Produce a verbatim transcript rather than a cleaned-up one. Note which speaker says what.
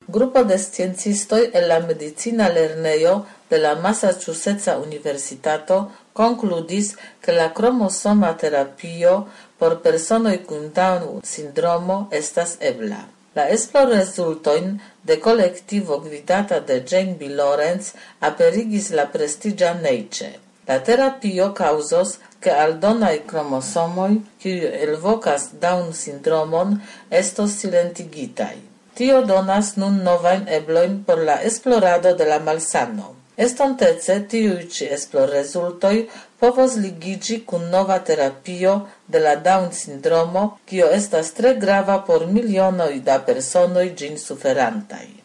Speaker 1: Grupo de sciencistoj el la medicina lernejo de la Massachusettsa Universitato konkludis, ke la kromosoma terapio por personoj kun Down sindromo estas ebla. La esplorrezultojn de kolektivo gvidata de Jane B. Lawrence aperigis la prestiĝa Nature. La terapio kaŭzos, ke aldonaj kromosomoj, kiuj elvokas Down sindromon, estos silentigitaj. Tio donas nun novajn eblojn por la esplorado de la malsano. Estontece tiuj ĉi esplorrezultoj povos ligiĝi kun nova terapio de la Down sindromo, kio estas tre grava por milionoj da personoj ĝin suferantaj.